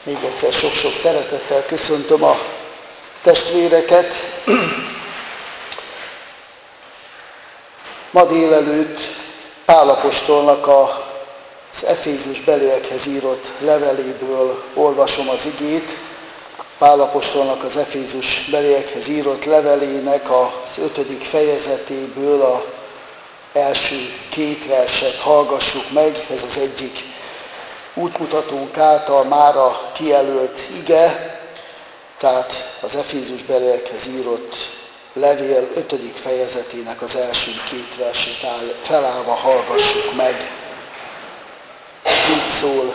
Még egyszer sok-sok szeretettel köszöntöm a testvéreket. Ma délelőtt Pál apostolnak az Efézus beliekhez írott leveléből olvasom az igét. Pál apostolnak az Efézus beliekhez írott levelének az 5. fejezetéből az első 2 verset hallgassuk meg. Ez az egyik útmutatónk által mára kijelölt ige, tehát az Efézus beliekhez írott levél 5. fejezetének az első 2 versét felállva hallgassuk meg. Így szól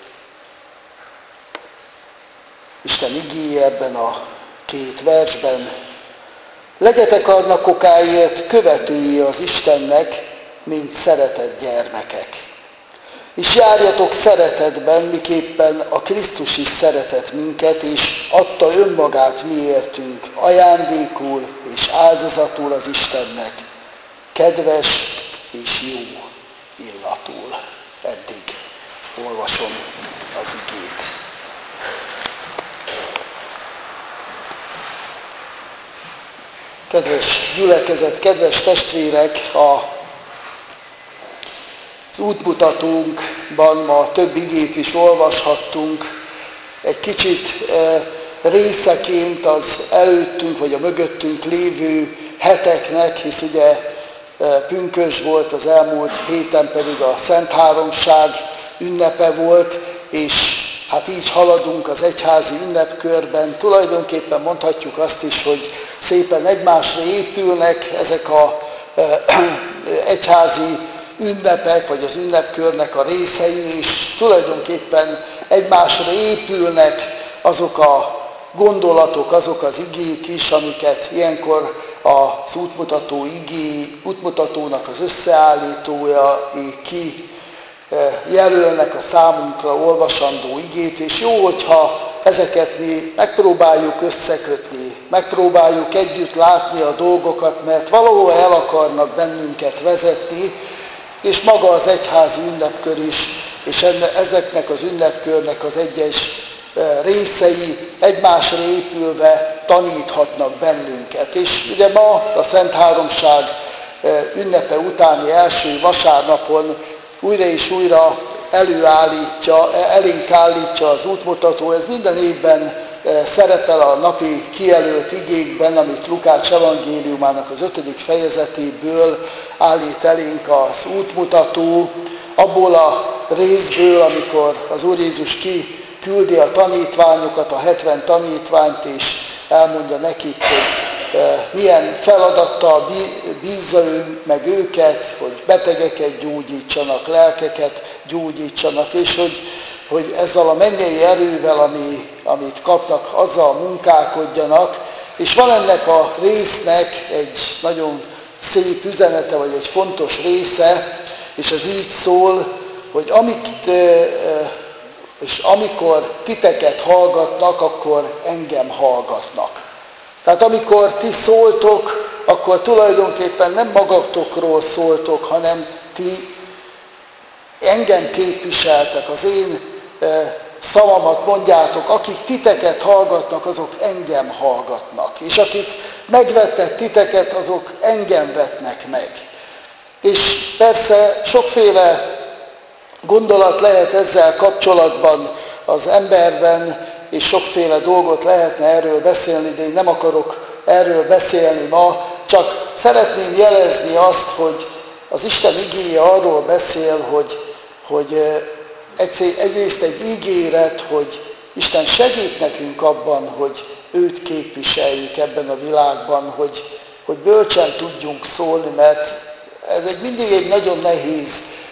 Isten igéje ebben a 2 versben: legyetek annak okáért követői az Istennek, mint szeretett gyermekek. És járjatok szeretetben, miképpen a Krisztus is szeretett minket, és adta önmagát miértünk ajándékul és áldozatul az Istennek, kedves és jó illatul. Eddig olvasom az igét. Kedves gyülekezet, kedves testvérek, az útmutatónkban ma több igét is olvashattunk. Egy kicsit részeként az előttünk vagy a mögöttünk lévő heteknek, hisz ugye pünkösd volt, az elmúlt héten pedig a Szent Háromság ünnepe volt, és hát így haladunk az egyházi ünnepkörben. Tulajdonképpen mondhatjuk azt is, hogy szépen egymásra épülnek ezek az egyházi ünnepek, vagy az ünnepkörnek a részei, és tulajdonképpen egymásra épülnek azok a gondolatok, azok az igék is, amiket ilyenkor az útmutatónak az összeállítója ki jelölnek a számunkra olvasandó igét, és jó, hogyha ezeket mi megpróbáljuk összekötni, megpróbáljuk együtt látni a dolgokat, mert valahol el akarnak bennünket vezetni, és maga az egyházi ünnepkör is, és ezeknek az ünnepkörnek az egyes részei egymásra épülve taníthatnak bennünket. És ugye ma a Szent Háromság ünnepe utáni első vasárnapon újra és újra elénk állítja az útmutató. Ez minden évben szerepel a napi kijelölt igékben, amit Lukács evangéliumának az 5. fejezetéből állít elénk az útmutató, abból a részből, amikor az Úr Jézus kiküldi a tanítványokat, a 70 tanítványt, és elmondja nekik, hogy milyen feladattal bízza ő meg őket, hogy betegeket gyógyítsanak, lelkeket gyógyítsanak, és hogy ezzel a mennyei erővel, amit kapnak, azzal munkálkodjanak. És van ennek a résznek egy nagyon szép üzenete, vagy egy fontos része, és ez így szól, hogy amikor titeket hallgatnak, akkor engem hallgatnak. Tehát amikor ti szóltok, akkor tulajdonképpen nem magatokról szóltok, hanem ti engem képviseltek, az én szavamat mondjátok, akik titeket hallgatnak, azok engem hallgatnak. És akik megvettek titeket, azok engem vetnek meg. És persze sokféle gondolat lehet ezzel kapcsolatban az emberben, és sokféle dolgot lehetne erről beszélni, de én nem akarok erről beszélni ma, csak szeretném jelezni azt, hogy az Isten igéje arról beszél, hogy egyrészt egy ígéret, hogy Isten segít nekünk abban, hogy őt képviseljük ebben a világban, hogy bölcsen tudjunk szólni, mert ez mindig egy nagyon nehéz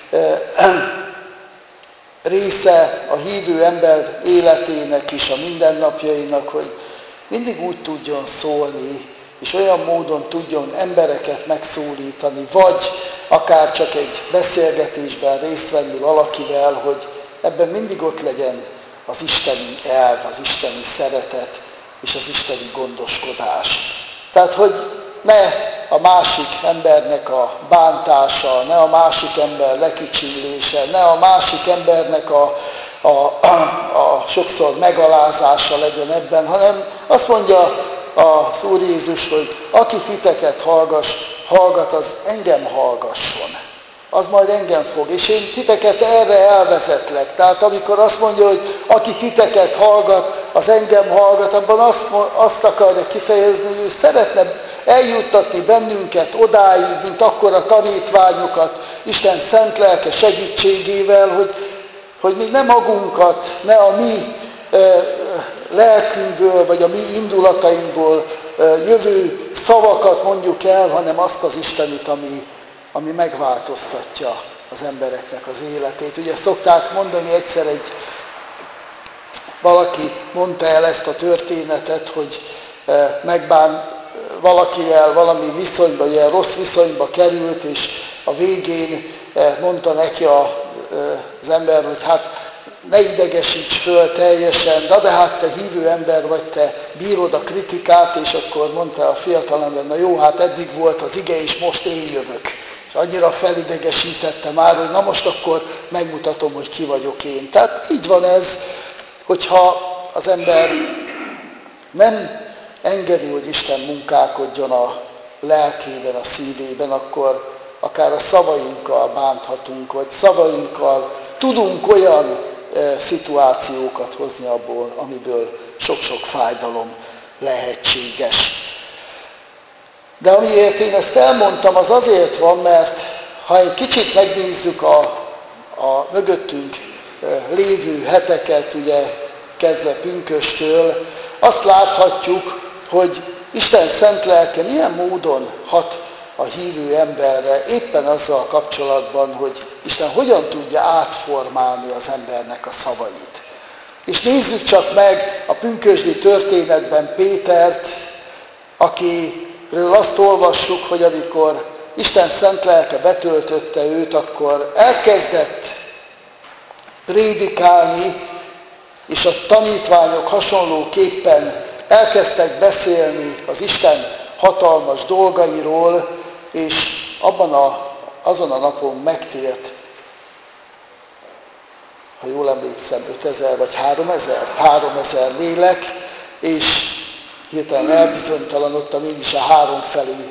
része a hívő ember életének is, a mindennapjainak, hogy mindig úgy tudjon szólni, és olyan módon tudjon embereket megszólítani, vagy akár csak egy beszélgetésben részt venni valakivel, hogy ebben mindig ott legyen az isteni elv, az isteni szeretet és az isteni gondoskodás. Tehát, hogy ne a másik embernek a bántása, ne a másik ember lekicsinlése, ne a másik embernek a sokszor megalázása legyen ebben, hanem azt mondja az Úr Jézus, hogy aki titeket hallgat, az engem hallgasson. Az majd engem fog. És én titeket erre elvezetlek. Tehát amikor azt mondja, hogy aki titeket hallgat, az engem hallgat, abban azt akarja kifejezni, hogy ő szeretne eljuttatni bennünket odáig, mint akkor a tanítványokat, Isten szent lelke segítségével, hogy mi ne magunkat, ne a mi lelkünkből, vagy a mi indulatainkból jövő szavakat mondjuk el, hanem azt az Istenit, ami megváltoztatja az embereknek az életét. Ugye szokták mondani egyszer valaki mondta el ezt a történetet, hogy megbán valakivel valami viszonyba, ilyen rossz viszonyba került, és a végén mondta neki az ember, hogy hát ne idegesíts föl teljesen, de hát te hívő ember vagy, te bírod a kritikát, és akkor mondta a fiatalember, na jó, hát eddig volt az ige, és most én jövök. És annyira felidegesítette már, hogy na most akkor megmutatom, hogy ki vagyok én. Tehát így van ez, hogyha az ember nem engedi, hogy Isten munkálkodjon a lelkében, a szívében, akkor akár a szavainkkal bánthatunk, vagy szavainkkal tudunk olyan szituációkat hozni abból, amiből sok-sok fájdalom lehetséges. De amiért én ezt elmondtam, az azért van, mert ha egy kicsit megnézzük a mögöttünk lévő heteket, ugye kezdve pünkösttől, azt láthatjuk, hogy Isten szent lelke milyen módon hat a hívő emberre, éppen azzal kapcsolatban, hogy Isten hogyan tudja átformálni az embernek a szavait. És nézzük csak meg a pünkösdi történetben Pétert, akiről azt olvassuk, hogy amikor Isten szent lelke betöltötte őt, akkor elkezdett prédikálni, és a tanítványok hasonlóképpen elkezdtek beszélni az Isten hatalmas dolgairól, és azon a napon megtért, ha jól emlékszem, 5000 vagy 3000 lélek, és hirtelen elbizonytalanodtam én is a 3 felé,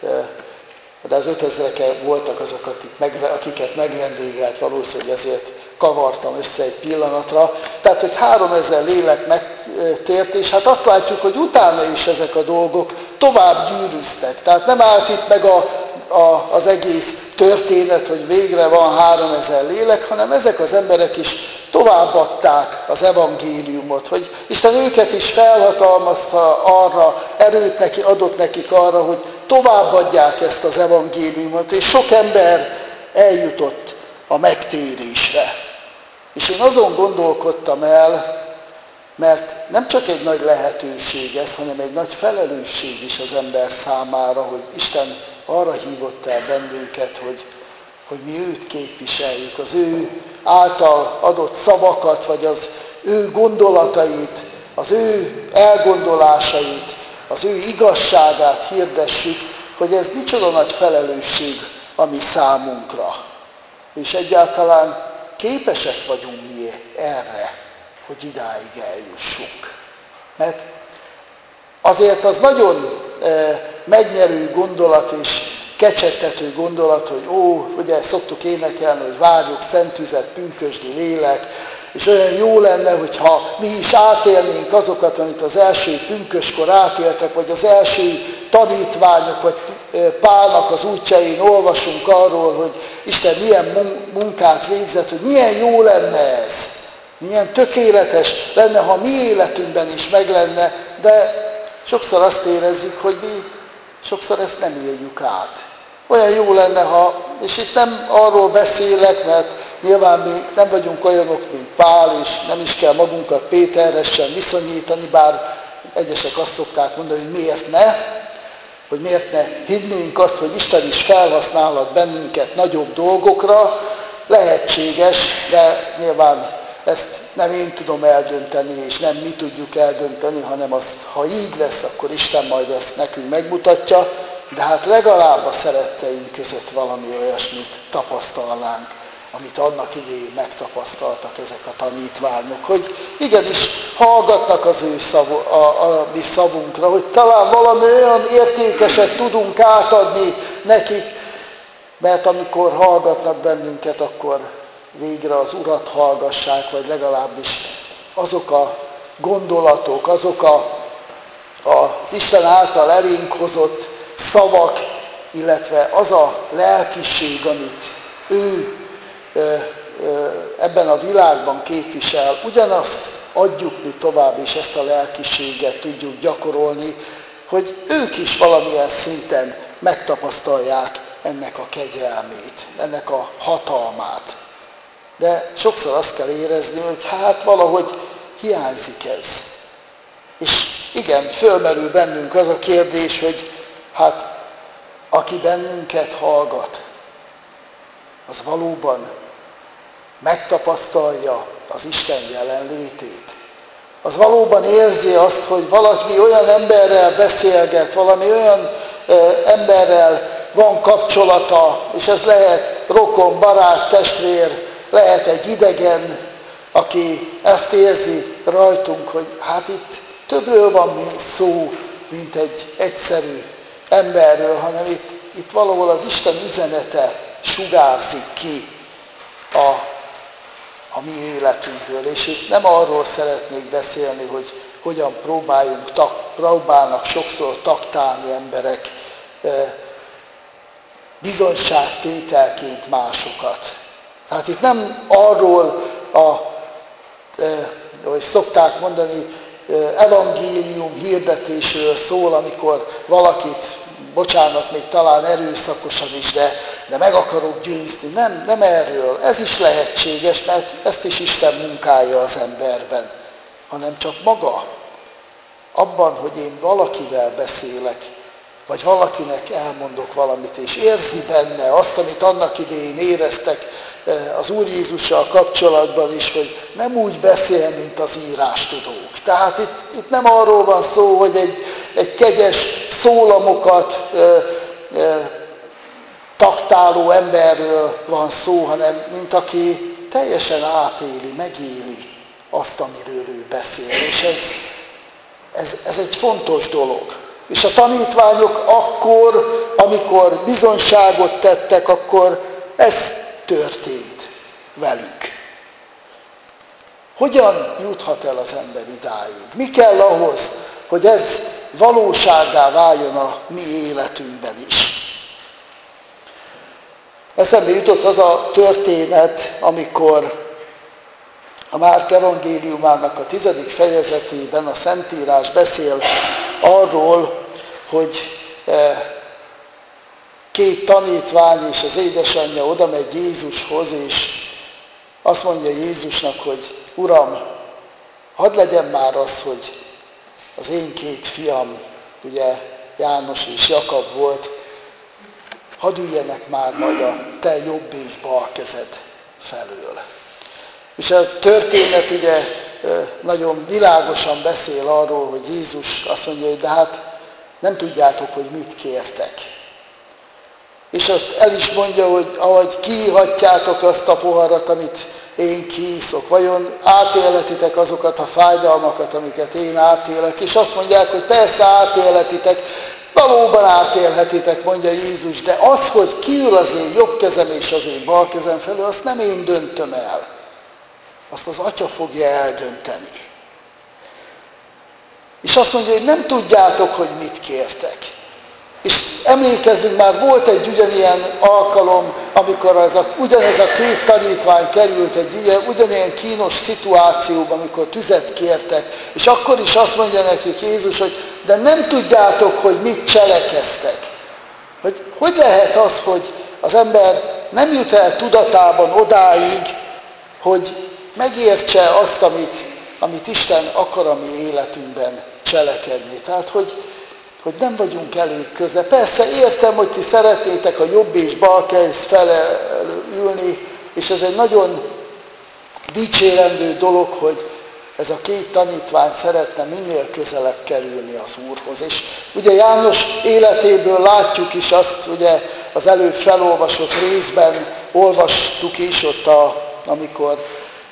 de az 5000-ek voltak azok, akiket megvendégelt, valószínűleg ezért kavartam össze egy pillanatra. Tehát, hogy 3000 lélek megtért, és hát azt látjuk, hogy utána is ezek a dolgok tovább gyűrűztek. Tehát nem állt itt meg az egész történet, hogy végre van 3000 lélek, hanem ezek az emberek is továbbadták az evangéliumot, hogy Isten őket is felhatalmazta arra, erőt adott nekik arra, hogy továbbadják ezt az evangéliumot, és sok ember eljutott a megtérésre. És én azon gondolkodtam el, mert nem csak egy nagy lehetőség ez, hanem egy nagy felelősség is az ember számára, hogy Isten arra hívott el bennünket, hogy mi őt képviseljük, az ő által adott szavakat, vagy az ő gondolatait, az ő elgondolásait, az ő igazságát hirdessük, hogy ez micsoda nagy felelősség a mi számunkra. És egyáltalán képesek vagyunk mi erre, hogy idáig eljussunk. Mert azért az nagyon megnyerő gondolat és kecsegtető gondolat, hogy ugye szoktuk énekelni, hogy várjuk szent tüzet, pünkösdi lélek, és olyan jó lenne, hogyha mi is átélnénk azokat, amit az első pünköskor átéltek, vagy az első tanítványok, vagy Pálnak az útjain olvasunk arról, hogy Isten milyen munkát végzett, hogy milyen jó lenne ez, milyen tökéletes lenne, ha mi életünkben is meg lenne, de sokszor azt érezzük, hogy mi sokszor ezt nem éljük át. Olyan jó lenne, és itt nem arról beszélek, mert nyilván mi nem vagyunk olyanok, mint Pál, és nem is kell magunkat Péterhez sem viszonyítani, bár egyesek azt szokták mondani, hogy miért ne hinnénk azt, hogy Isten is felhasználhat bennünket nagyobb dolgokra. Lehetséges, de nyilván ezt nem én tudom eldönteni, és nem mi tudjuk eldönteni, hanem az, ha így lesz, akkor Isten majd ezt nekünk megmutatja, de hát legalább a szeretteink között valami olyasmit tapasztalnánk. amit annak idején megtapasztaltak ezek a tanítványok, hogy igenis hallgatnak az ő a mi szavunkra, hogy talán valami olyan értékeset tudunk átadni nekik, mert amikor hallgatnak bennünket, akkor végre az Urat hallgassák, vagy legalábbis azok a gondolatok, azok az Isten által elénk hozott szavak, illetve az a lelkiség, amit ő ebben a világban képvisel, ugyanazt adjuk mi tovább, és ezt a lelkiséget tudjuk gyakorolni, hogy ők is valamilyen szinten megtapasztalják ennek a kegyelmét, ennek a hatalmát. De sokszor azt kell érezni, hogy hát valahogy hiányzik ez. És igen, fölmerül bennünk az a kérdés, hogy hát aki bennünket hallgat, az valóban megtapasztalja az Isten jelenlétét. Az valóban érzi azt, hogy valaki olyan emberrel beszélget, valami olyan emberrel van kapcsolata, és ez lehet rokon, barát, testvér, lehet egy idegen, aki ezt érzi rajtunk, hogy hát itt többről van szó, mint egy egyszerű emberről, hanem itt valahol az Isten üzenete sugárzik ki a mi életünkről. És itt nem arról szeretnék beszélni, hogy hogyan próbálnak sokszor taktálni emberek bizonyságtételként másokat. Tehát itt nem arról, hogy szokták mondani, evangélium hirdetésről szól, amikor valakit, bocsánat, még talán erőszakosan is, de meg akarok győzni. Nem erről. Ez is lehetséges, mert ezt is Isten munkája az emberben, hanem csak maga. Abban, hogy én valakivel beszélek, vagy valakinek elmondok valamit, és érzi benne azt, amit annak idején éreztek az Úr Jézussal kapcsolatban is, hogy nem úgy beszél, mint az írástudók. Tehát itt nem arról van szó, hogy egy kegyes szólamokat taktáló emberről van szó, hanem mint aki teljesen átéli, megéli azt, amiről ő beszél. És ez egy fontos dolog. És a tanítványok akkor, amikor bizonyságot tettek, akkor ez történt velük. Hogyan juthat el az ember idáig? Mi kell ahhoz, hogy ez valósággá váljon a mi életünkben is? Eszembe jutott az a történet, amikor a Márk evangéliumának a 10. fejezetében a Szentírás beszél arról, hogy két tanítvány és az édesanyja oda megy Jézushoz, és azt mondja Jézusnak, hogy Uram, hadd legyen már az, hogy az én két fiam, ugye János és Jakab volt, hadd üljenek már majd a te jobb és bal kezed felől. És a történet ugye nagyon világosan beszél arról, hogy Jézus azt mondja, hogy de hát nem tudjátok, hogy mit kértek. És azt el is mondja, hogy ahogy kiihatjátok azt a poharat, amit én kiiszok, vajon átélhetitek azokat a fájdalmakat, amiket én átélek. És azt mondják, hogy persze átélhetitek, valóban átélhetitek, mondja Jézus, de az, hogy kiül az én jobb kezem és az én bal kezem felől, azt nem én döntöm el. Azt az Atya fogja eldönteni. És azt mondja, hogy nem tudjátok, hogy mit kértek. És emlékezzünk, már volt egy ugyanilyen alkalom, amikor ugyanez a két tanítvány került egy ugyanilyen kínos szituációba, amikor tüzet kértek. És akkor is azt mondja nekik Jézus, hogy de nem tudjátok, hogy mit cselekeztek. Hogy lehet az, hogy az ember nem jut el tudatában odáig, hogy megértse azt, amit Isten akar a mi életünkben cselekedni. Tehát, hogy nem vagyunk elég közel. Persze értem, hogy ti szeretnétek a jobb és bal kez fele ülni, és ez egy nagyon dicsérendő dolog, hogy ez a két tanítvány szeretne minél közelebb kerülni az Úrhoz. És ugye János életéből látjuk is azt, ugye az előbb felolvasott részben olvastuk is ott, amikor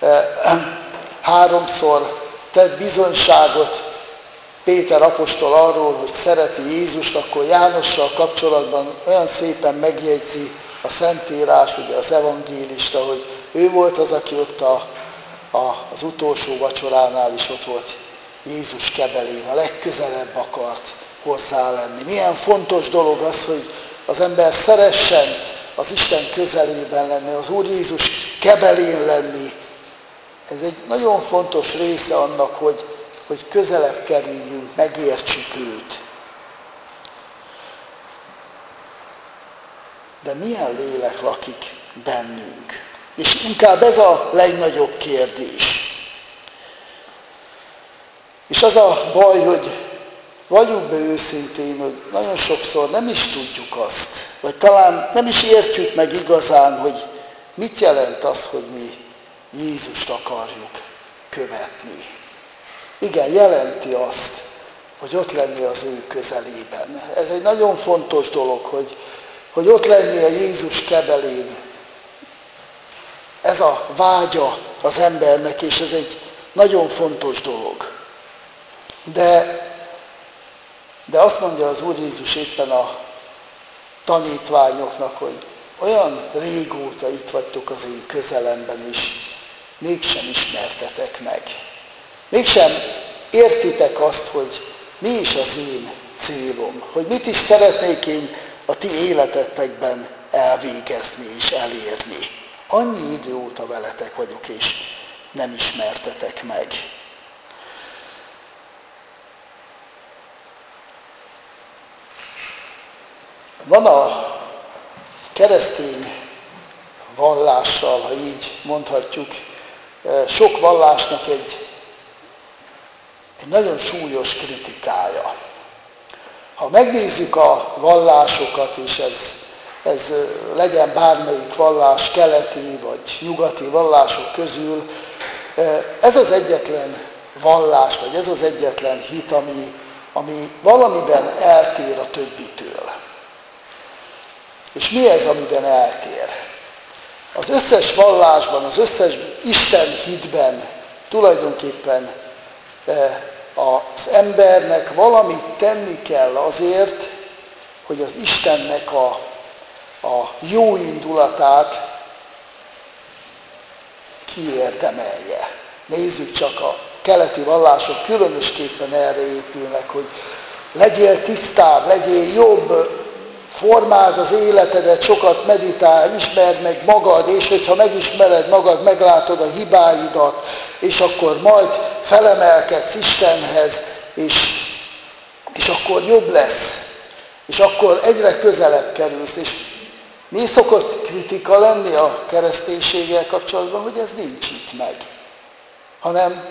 háromszor tett bizonyságot Péter apostol arról, hogy szereti Jézust, akkor Jánossal kapcsolatban olyan szépen megjegyzi a Szentírás, ugye az evangélista, hogy ő volt az, aki ott az utolsó vacsoránál is ott volt Jézus kebelén, a legközelebb akart hozzá lenni. Milyen fontos dolog az, hogy az ember szeressen az Isten közelében lenni, az Úr Jézus kebelén lenni. Ez egy nagyon fontos része annak, hogy közelebb kerüljünk, megértsük őt. De milyen lélek lakik bennünk? És inkább ez a legnagyobb kérdés. És az a baj, hogy valljuk be őszintén, hogy nagyon sokszor nem is tudjuk azt, vagy talán nem is értjük meg igazán, hogy mit jelent az, hogy mi Jézust akarjuk követni. Igen, jelenti azt, hogy ott lenni az ő közelében. Ez egy nagyon fontos dolog, hogy ott lenni a Jézus kebelén. Ez a vágya az embernek, és ez egy nagyon fontos dolog. De azt mondja az Úr Jézus éppen a tanítványoknak, hogy olyan régóta itt vagytok az én közelemben is, mégsem ismertetek meg. Mégsem értitek azt, hogy mi is az én célom, hogy mit is szeretnék én a ti életetekben elvégezni és elérni. Annyi idő óta veletek vagyok, és nem ismertetek meg. Van a keresztény vallással, ha így mondhatjuk, sok vallásnak egy nagyon súlyos kritikája. Ha megnézzük a vallásokat, és ez legyen bármelyik vallás, keleti vagy nyugati vallások közül, ez az egyetlen vallás, vagy ez az egyetlen hit, ami valamiben eltér a többitől. És mi ez, amiben eltér? Az összes vallásban, az összes Isten hitben tulajdonképpen az embernek valamit tenni kell azért, hogy az Istennek a jó indulatát kiérdemelje. Nézzük csak, a keleti vallások különösképpen erre épülnek, hogy legyél tisztább, legyél jobb, formáld az életedet, sokat meditálj, ismerd meg magad, és hogyha megismered magad, meglátod a hibáidat, és akkor majd felemelkedsz Istenhez, és akkor jobb lesz, és akkor egyre közelebb kerülsz. És mi szokott kritika lenni a kereszténységgel kapcsolatban, hogy ez nincs itt meg, hanem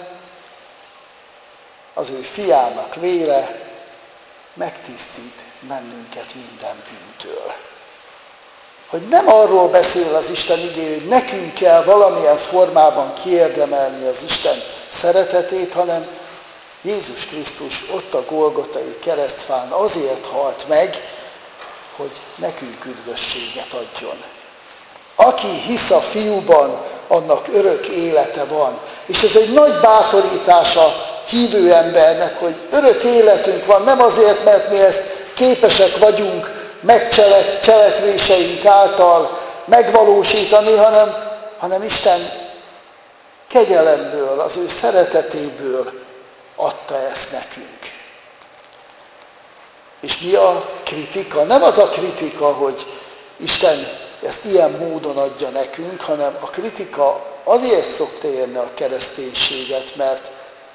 az ő fiának vére megtisztít bennünket minden bűntől. Hogy nem arról beszél az Isten igéje, hogy nekünk kell valamilyen formában kiérdemelni az Isten szeretetét, hanem Jézus Krisztus ott a Golgotai keresztfán azért halt meg, hogy nekünk üdvösséget adjon. Aki hisz a Fiúban, annak örök élete van. És ez egy nagy bátorítás a hívő embernek, hogy örök életünk van, nem azért, mert mi ezt képesek vagyunk cselekvéseink által megvalósítani, hanem Isten kegyelemből, az ő szeretetéből adta ezt nekünk. És mi a kritika? Nem az a kritika, hogy Isten ezt ilyen módon adja nekünk, hanem a kritika azért szokta érni a kereszténységet, mert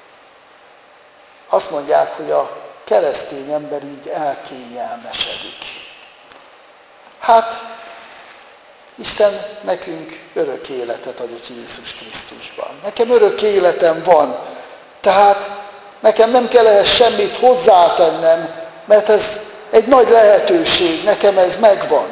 azt mondják, hogy a keresztény ember így elkényelmesedik. Hát, Isten nekünk örök életet adott Jézus Krisztusban. Nekem örök életem van, tehát nekem nem kell ehhez semmit hozzátennem, mert ez egy nagy lehetőség, nekem ez megvan.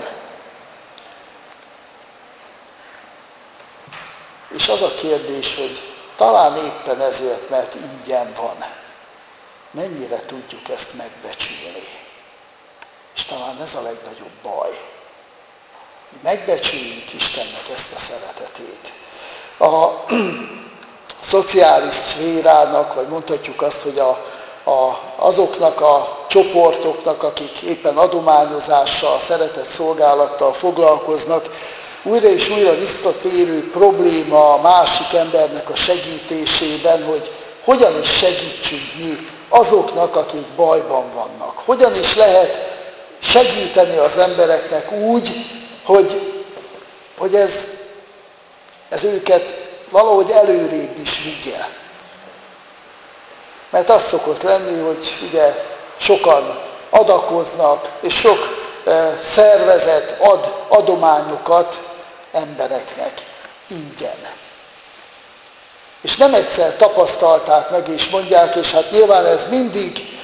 És az a kérdés, hogy talán éppen ezért, mert ingyen van, mennyire tudjuk ezt megbecsülni. És talán ez a legnagyobb baj, megbecsüljük Istennek ezt a szeretetét. A szociális szférának, vagy mondhatjuk azt, hogy azoknak a csoportoknak, akik éppen adományozással, szeretett szolgálattal foglalkoznak, újra és újra visszatérő probléma a másik embernek a segítésében, hogy hogyan is segítsünk mi azoknak, akik bajban vannak. Hogyan is lehet segíteni az embereknek úgy, hogy ez őket valahogy előrébb is vigye. Mert az szokott lenni, hogy ugye sokan adakoznak, és sok szervezet ad adományokat embereknek ingyen. És nem egyszer tapasztalták meg, és mondják, és hát nyilván ez mindig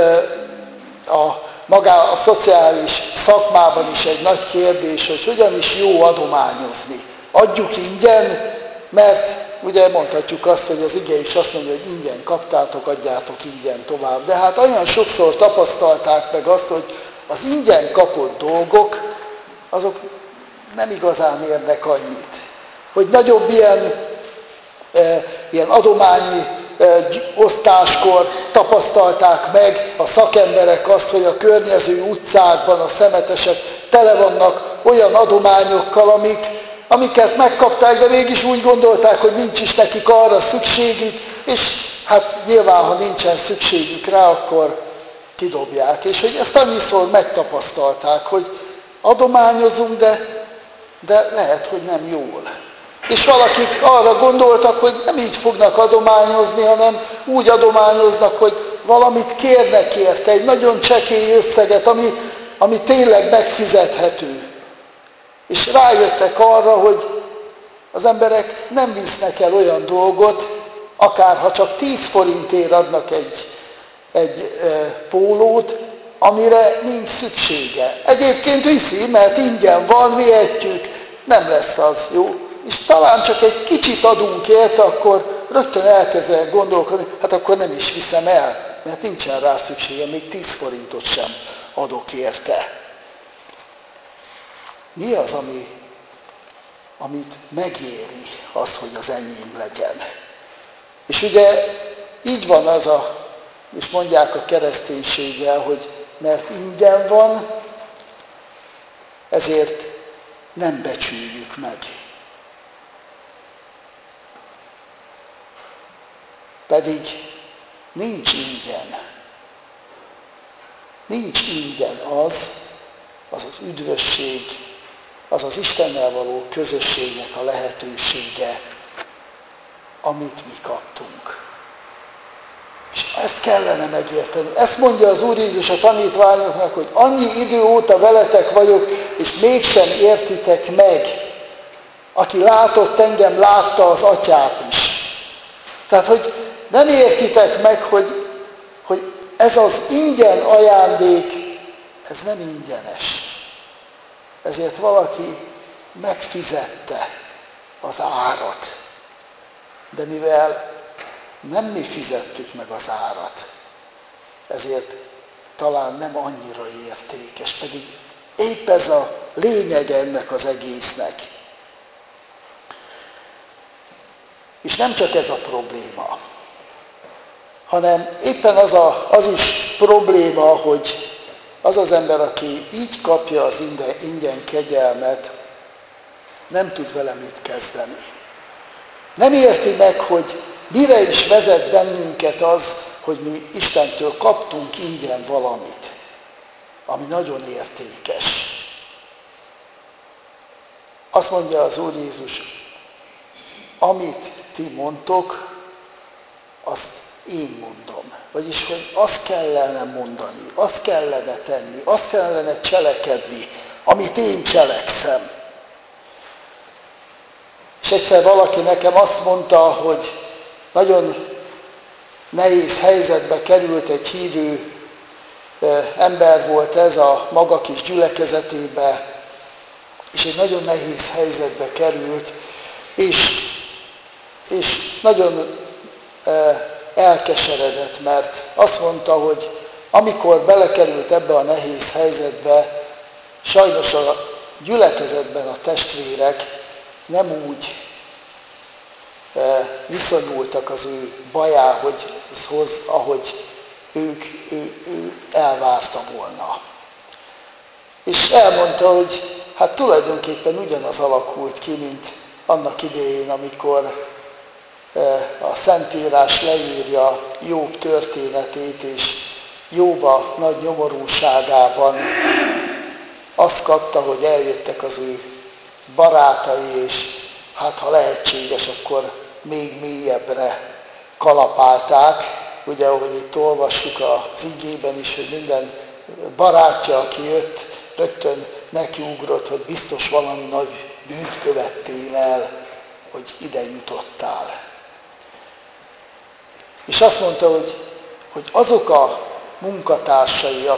a szociális szakmában is egy nagy kérdés, hogy hogyan is jó adományozni. Adjuk ingyen, mert ugye mondhatjuk azt, hogy az ige is azt mondja, hogy ingyen kaptátok, adjátok ingyen tovább. De hát olyan sokszor tapasztalták meg azt, hogy az ingyen kapott dolgok, azok nem igazán érnek annyit. Hogy nagyobb ilyen adományi osztáskor tapasztalták meg a szakemberek azt, hogy a környező utcákban a szemetesek tele vannak olyan adományokkal, amiket megkapták, de mégis úgy gondolták, hogy nincs is nekik arra szükségük, és hát nyilván, ha nincsen szükségük rá, akkor kidobják. És hogy ezt annyiszor megtapasztalták, hogy adományozunk, de lehet, hogy nem jól. És valakik arra gondoltak, hogy nem így fognak adományozni, hanem úgy adományoznak, hogy valamit kérnek érte, egy nagyon csekély összeget, ami tényleg megfizethető. És rájöttek arra, hogy az emberek nem visznek el olyan dolgot, akár ha csak 10 forintért adnak egy pólót, amire nincs szüksége. Egyébként viszi, mert ingyen van, vihetjük, nem lesz az jó. És talán csak egy kicsit adunk érte, akkor rögtön elkezd gondolkodni, hát akkor nem is viszem el, mert nincsen rá szüksége, még 10 forintot sem adok érte. Mi az, amit megéri az, hogy az enyém legyen? És ugye így van és mondják a kereszténységgel, hogy mert ingyen van, ezért nem becsüljük meg. Pedig nincs ingyen. Nincs ingyen az üdvösség, az Istennel való közösségnek a lehetősége, amit mi kaptunk. És ezt kellene megérteni. Ezt mondja az Úr Jézus a tanítványoknak, hogy annyi idő óta veletek vagyok, és mégsem értitek meg. Aki látott engem, látta az Atyát is. Tehát, hogy nem értitek meg, hogy ez az ingyen ajándék, ez nem ingyenes. Ezért valaki megfizette az árat. De mivel nem mi fizettük meg az árat, ezért talán nem annyira értékes, pedig épp ez a lényege ennek az egésznek. És nem csak ez a probléma, hanem éppen az is probléma, hogy az az ember, aki így kapja az ingyen kegyelmet, nem tud vele mit kezdeni. Nem érti meg, hogy mire is vezet bennünket az, hogy mi Istentől kaptunk ingyen valamit, ami nagyon értékes. Azt mondja az Úr Jézus, amit ti mondtok, azt én mondom. Vagyis, hogy azt kellene mondani, azt kellene tenni, azt kellene cselekedni, amit én cselekszem. És egyszer valaki nekem azt mondta, hogy nagyon nehéz helyzetbe került, egy hívő ember volt ez a maga kis gyülekezetébe, és egy nagyon nehéz helyzetbe került, és nagyon elkeseredett, mert azt mondta, hogy amikor belekerült ebbe a nehéz helyzetbe, sajnos gyülekezetben a testvérek nem úgy viszonyultak az ő bajához, ahogy ő elvárta volna. És elmondta, hogy hát tulajdonképpen ugyanaz alakult ki, mint annak idején, amikor a Szentírás leírja Jób történetét, és Jób a nagy nyomorúságában azt kapta, hogy eljöttek az ő barátai, és hát ha lehetséges, akkor még mélyebbre kalapálták. Ugye, ahogy itt olvassuk az igében is, hogy minden barátja, aki jött, rögtön nekiugrott, hogy biztos valami nagy bűnt követtél el, hogy ide jutottál. És azt mondta, hogy azok a munkatársai,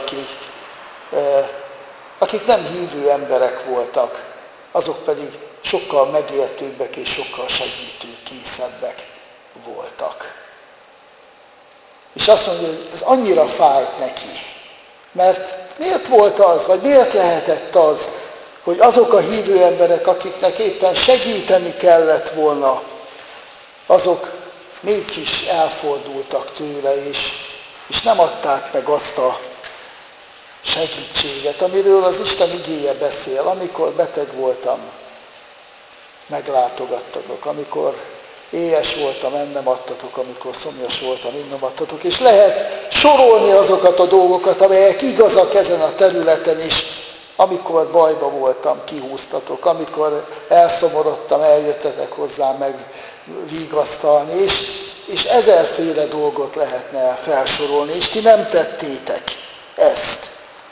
akik nem hívő emberek voltak, azok pedig sokkal megértőbbek és sokkal segítőkészebbek voltak. És azt mondja, hogy ez annyira fájt neki, mert miért volt az, vagy miért lehetett az, hogy azok a hívő emberek, akiknek éppen segíteni kellett volna, azok mégis elfordultak tőle, és nem adták meg azt a segítséget, amiről az Isten igéje beszél. Amikor beteg voltam, meglátogattatok, amikor éhes voltam, ennem adtatok, amikor szomjas voltam, innom adtatok, és lehet sorolni azokat a dolgokat, amelyek igazak ezen a területen is. Amikor bajba voltam, kihúztatok, amikor elszomorodtam, eljöttetek hozzám megvigasztalni, és ezerféle dolgot lehetne felsorolni, és ti nem tettétek ezt.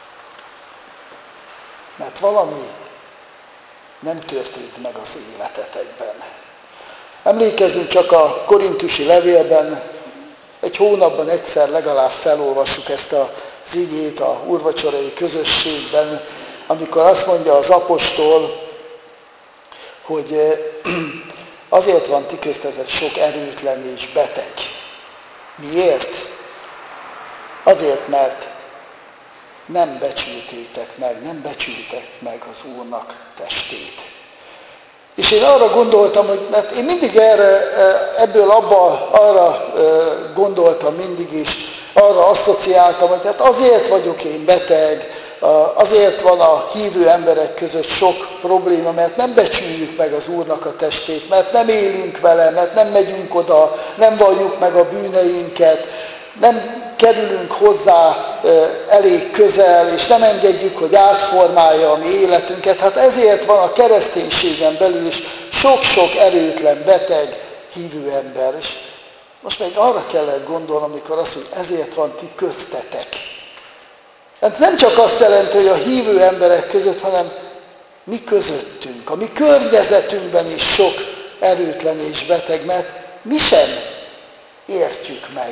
Mert valami nem történt meg az életetekben. Emlékezzünk csak a korintusi levélben, egy hónapban egyszer legalább felolvassuk ezt az igét a úrvacsorai közösségben, amikor azt mondja az apostol, hogy azért van ti köztetek sok erőtlen és beteg. Miért? Azért, mert nem becsültétek meg az Úrnak testét. És én arra gondoltam, hogy mert én mindig ebből arra gondoltam mindig is, arra asszociáltam, hogy hát azért vagyok én beteg, azért van a hívő emberek között sok probléma, mert nem becsüljük meg az Úrnak a testét, mert nem élünk vele, mert nem megyünk oda, nem valljuk meg a bűneinket, nem kerülünk hozzá elég közel, és nem engedjük, hogy átformálja a mi életünket. Hát ezért van a kereszténységen belül is sok-sok erőtlen, beteg, hívő ember. És most még arra kellett gondolnom, amikor azt mondja, ezért van ti köztetek. Hát nem csak azt jelenti, hogy a hívő emberek között, hanem mi közöttünk, a mi környezetünkben is sok erőtlen és beteg, mert mi sem értjük meg.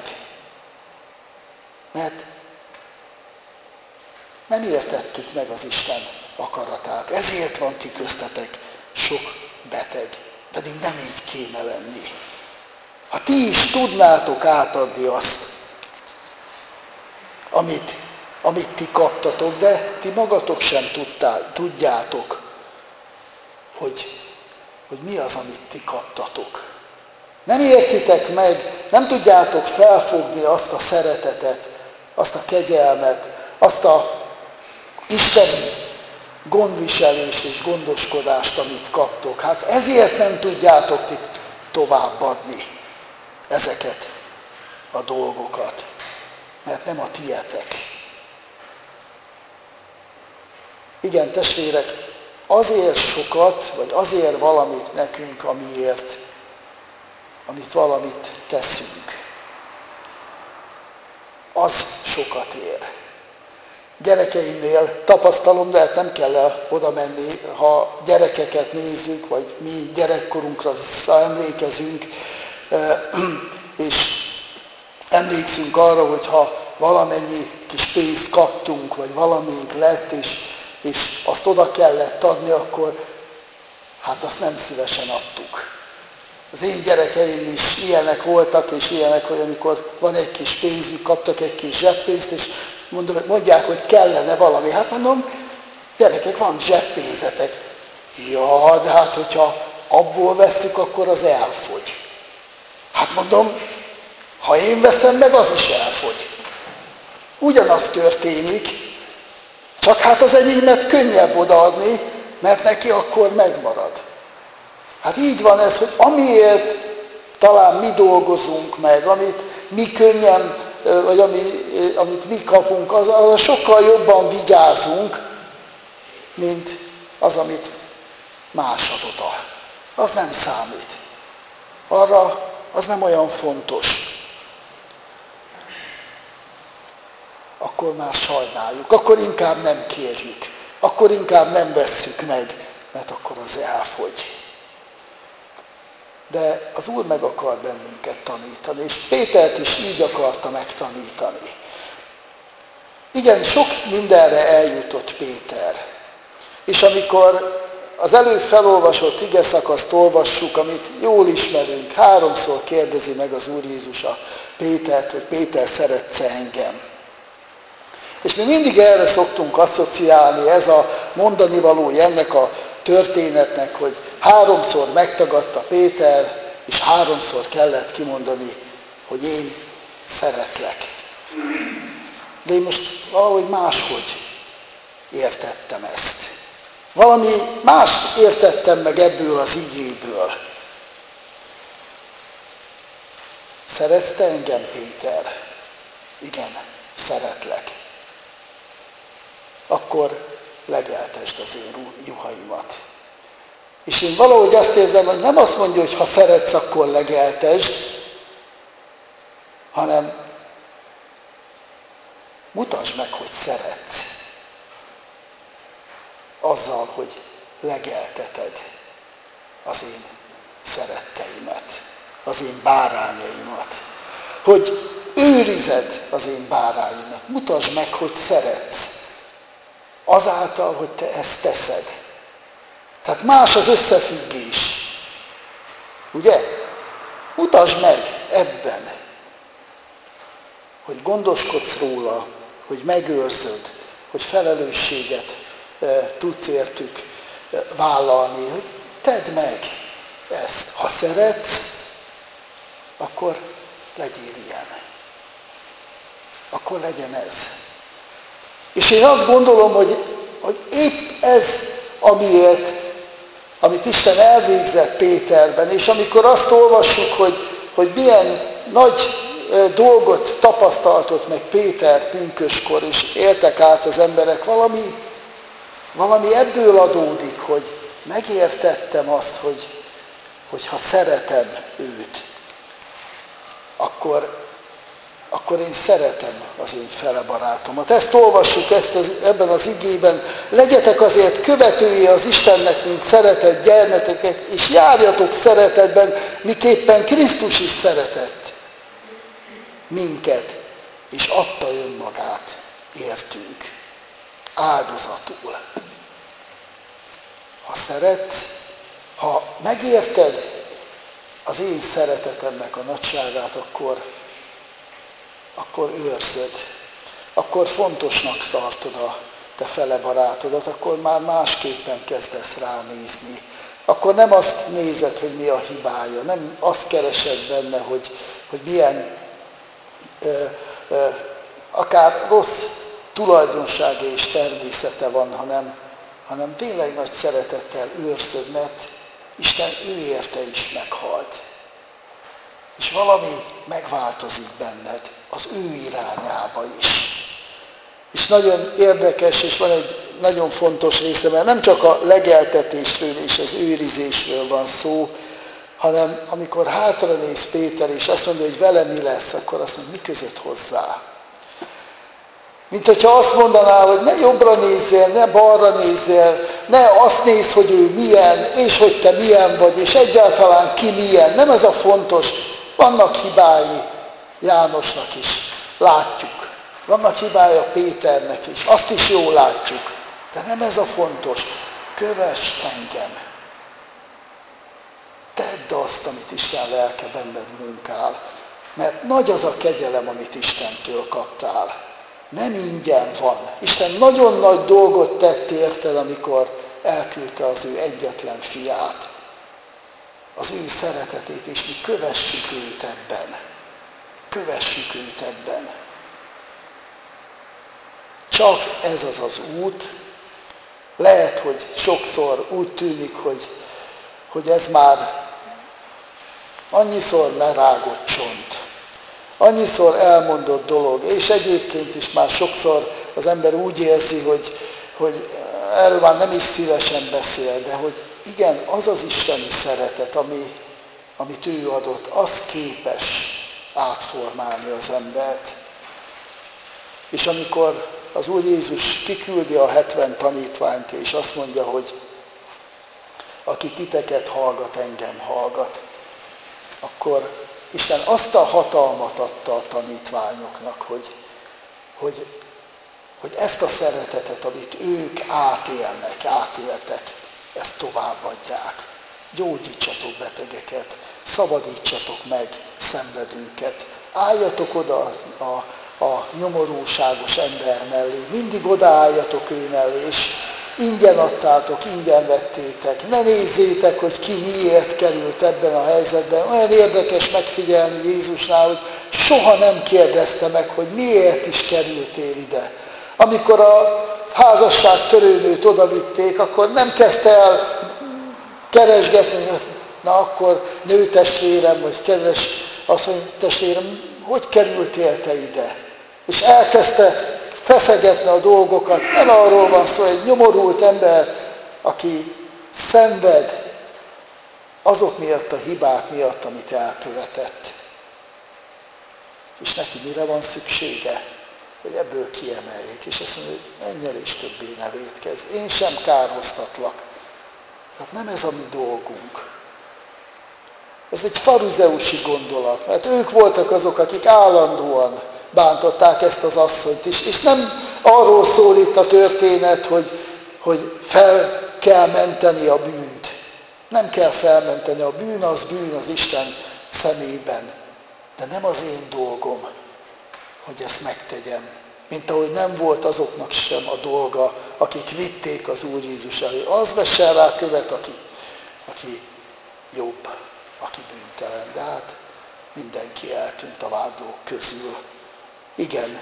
Mert nem értettük meg az Isten akaratát. Ezért van ti köztetek sok beteg. Pedig nem így kéne lenni. Ha ti is tudnátok átadni azt, amit ti kaptatok, de ti magatok sem tudjátok, hogy mi az, amit ti kaptatok. Nem értitek meg, nem tudjátok felfogni azt a szeretetet, azt a kegyelmet, azt a isteni gondviselést és gondoskodást, amit kaptok. Hát ezért nem tudjátok ti továbbadni ezeket a dolgokat, mert nem a tietek. Igen, testvérek, azért sokat, vagy azért valamit nekünk, amit valamit teszünk. Az sokat ér. Gyerekeimnél tapasztalom, de hát nem kell oda menni, ha gyerekeket nézzük, vagy mi gyerekkorunkra visszaemlékezünk, és emlékszünk arra, hogy ha valamennyi kis pénzt kaptunk, vagy valamink lett, és azt oda kellett adni, akkor hát azt nem szívesen adtuk. Az én gyerekeim is ilyenek voltak, és ilyenek, hogy amikor van egy kis pénzük, kaptak egy kis zseppénzt, és mondják, hogy kellene valami. Hát mondom, Gyerekek, van zseppénzetek. Ja, de hát, hogyha abból vesszük, akkor az elfogy. Hát mondom, ha én veszem meg, az is elfogy. Ugyanaz történik, csak hát az enyémet könnyebb odaadni, mert neki akkor megmarad. Hát így van ez, hogy amiért talán mi dolgozunk meg, amit mi könnyen, vagy amit mi kapunk, arra sokkal jobban vigyázunk, mint az, amit más ad oda. Az nem számít. Arra az nem olyan fontos. Akkor már sajnáljuk, akkor inkább nem kérjük, akkor inkább nem vesszük meg, mert akkor az elfogy. De az Úr meg akar bennünket tanítani, és Pétert is így akarta megtanítani. Igen, sok mindenre eljutott Péter. És amikor az előbb felolvasott igeszakaszt olvassuk, amit jól ismerünk, 3-szor kérdezi meg az Úr Jézus a Pétert, hogy Péter, szeretsz engem? És mi mindig erre szoktunk asszociálni, ez a mondani valója ennek a történetnek, hogy 3-szor megtagadta Péter, és 3-szor kellett kimondani, hogy én szeretlek. De én most valahogy máshogy értettem ezt. Valami mást értettem meg ebből az igéből. Szeretsz te engem, Péter? Igen, szeretlek. Akkor legeltesd az én juhaimat. És én valahogy azt érzem, hogy nem azt mondja, hogy ha szeretsz, akkor legeltesd, hanem mutasd meg, hogy szeretsz. Azzal, hogy legelteted az én szeretteimet, az én bárányaimat. Hogy őrized az én bárányaimat. Mutasd meg, hogy szeretsz. Azáltal, hogy te ezt teszed. Tehát más az összefüggés. Ugye? Mutasd meg ebben, hogy gondoskodsz róla, hogy megőrzöd, hogy felelősséget tudsz értük vállalni, hogy tedd meg ezt. Ha szeretsz, akkor legyél ilyen. Akkor legyen ez. És én azt gondolom, hogy épp ez amiért, amit Isten elvégzett Péterben, és amikor azt olvassuk, hogy milyen nagy dolgot tapasztaltott meg Péter pünköskor, és éltek át az emberek, valami ebből adódik, hogy megértettem azt, hogy ha szeretem őt, akkor én szeretem az én felebarátomat. Ezt olvassuk ebben az igében. Legyetek azért követői az Istennek, mint szeretett gyermekeket, és járjatok szeretetben, miképpen Krisztus is szeretett minket, és adta önmagát értünk áldozatul. Ha szeretsz, ha megérted az én szeretetemnek a nagyságát, akkor őrzöd, akkor fontosnak tartod a te fele barátodat, akkor már másképpen kezdesz ránézni. Akkor nem azt nézed, hogy mi a hibája, nem azt keresed benne, hogy milyen akár rossz tulajdonsága és természete van, hanem tényleg nagy szeretettel őrzöd, mert Isten ő érte is meghalt. És valami megváltozik benned az ő irányába is. És nagyon érdekes, és van egy nagyon fontos része, mert nem csak a legeltetésről és az őrizésről van szó, hanem amikor hátranéz Péter, és azt mondja, hogy vele mi lesz, akkor azt mondja, mi között hozzá. Mint hogyha azt mondaná, hogy ne jobbra nézzél, ne balra nézzél, ne azt nézd, hogy ő milyen, és hogy te milyen vagy, és egyáltalán ki milyen. Nem ez a fontos. Vannak hibái Jánosnak is, látjuk. Vannak hibája Péternek is, azt is jól látjuk. De nem ez a fontos. Kövess engem. Tedd azt, amit Isten lelke benned munkál. Mert nagy az a kegyelem, amit Istentől kaptál. Nem ingyen van. Isten nagyon nagy dolgot tett érted, amikor elküldte az ő egyetlen fiát. Az ő szeretetét, és mi kövessük őt ebben. Kövessük őt ebben. Csak ez az az út. Lehet, hogy sokszor úgy tűnik, hogy ez már annyiszor lerágott csont. Annyiszor elmondott dolog, és egyébként is már sokszor az ember úgy érzi, hogy erről már nem is szívesen beszél, de hogy igen, az az isteni szeretet, amit ő adott, az képes átformálni az embert. És amikor az Úr Jézus kiküldi a 70 tanítványt, és azt mondja, hogy aki titeket hallgat, engem hallgat, akkor Isten azt a hatalmat adta a tanítványoknak, hogy ezt a szeretetet, amit ők átéltek, ezt továbbadják. Gyógyítsatok betegeket, szabadítsatok meg szenvedőket, álljatok oda a nyomorúságos ember mellé, mindig odaálljatok ő mellé, és ingyen adtátok, ingyen vettétek. Ne nézzétek, hogy ki miért került ebben a helyzetben. Olyan érdekes megfigyelni Jézusnál, hogy soha nem kérdezte meg, hogy miért is kerültél ide. Amikor a házasságtörőnőt odavitték, akkor nem kezdte el keresgetni, na akkor nőtestvérem, vagy kedves asszonytestvérem, hogy kerültél te ide? És elkezdte feszegetni a dolgokat. Nem arról van szó, egy nyomorult ember, aki szenved azok miatt a hibák miatt, amit elkövetett. És neki mire van szüksége? Hogy ebből kiemeljék. És azt mondja, hogy ennyire is többé ne vétkezz. Én sem kárhoztatlak. Tehát nem ez a mi dolgunk. Ez egy faruzeusi gondolat, mert ők voltak azok, akik állandóan bántották ezt az asszonyt is. És nem arról szól itt a történet, hogy fel kell menteni a bűnt. Nem kell felmenteni a bűn az Isten szemében. De nem az én dolgom, hogy ezt megtegyem. Mint ahogy nem volt azoknak sem a dolga, akik vitték az Úr Jézus elé. Az vessen rá követ, aki jobb, aki bűntelen. De hát mindenki eltűnt a vádlók közül. Igen.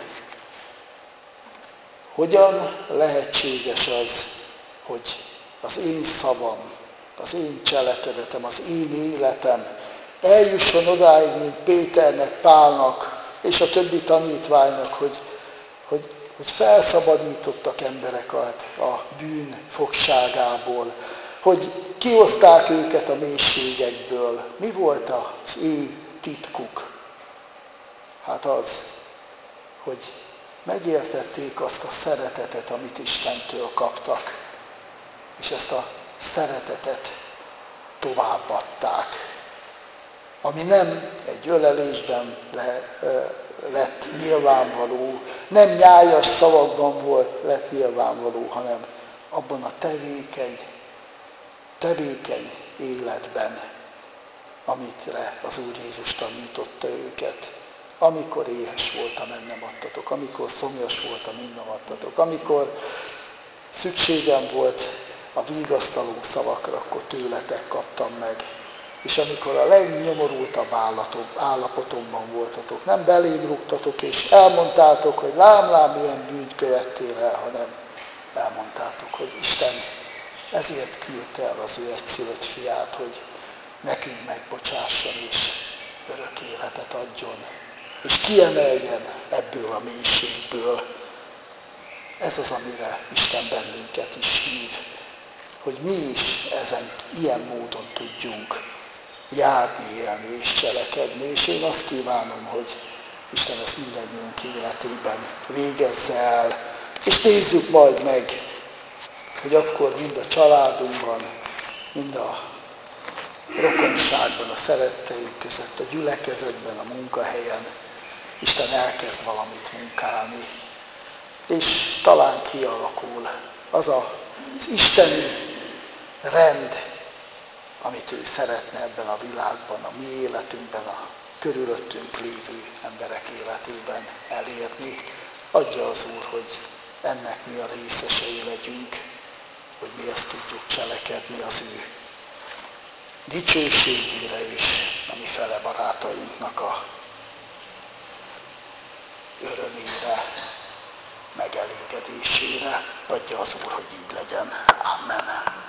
Hogyan lehetséges az, hogy az én szavam, az én cselekedetem, az én életem eljusson odáig, mint Péternek, Pálnak és a többi tanítványnak, hogy felszabadítottak embereket a bűn fogságából, hogy kihozták őket a mélységekből. Mi volt az ő titkuk? Hát az, hogy megértették azt a szeretetet, amit Istentől kaptak, és ezt a szeretetet továbbadták. Ami nem egy ölelésben lett nyilvánvaló, nem nyájas szavakban lett nyilvánvaló, hanem abban a tevékeny életben, amitre az Úr Jézus tanította őket. Amikor éhes voltam, nem adtatok, amikor szomjas voltam, nem adtatok, amikor szükségem volt a vigasztaló szavakra, akkor tőletek kaptam meg. És amikor a legnyomorultabb állapotomban voltatok, nem belém rúgtatok, és elmondtátok, hogy lám, milyen bűnt követtél el, hanem elmondtátok, hogy Isten ezért küldte el az ő egyszülött fiát, hogy nekünk megbocsásson és örök életet adjon, és kiemeljen ebből a mélységből. Ez az, amire Isten bennünket is hív, hogy mi is ezen ilyen módon tudjunk járni, élni és cselekedni. És én azt kívánom, hogy Isten ezt mindannyiunk életében végezze el. És nézzük majd meg, hogy akkor mind a családunkban, mind a rokonságban, a szeretteink között, a gyülekezetben, a munkahelyen Isten elkezd valamit munkálni. És talán kialakul az az isteni rend, amit ő szeretne ebben a világban, a mi életünkben, a körülöttünk lévő emberek életében elérni. Adja az Úr, hogy ennek mi a részesei legyünk, hogy mi ezt tudjuk cselekedni az ő dicsőségére és a mi fele barátainknak a örömére, megelégedésére. Adja az Úr, hogy így legyen. Amen.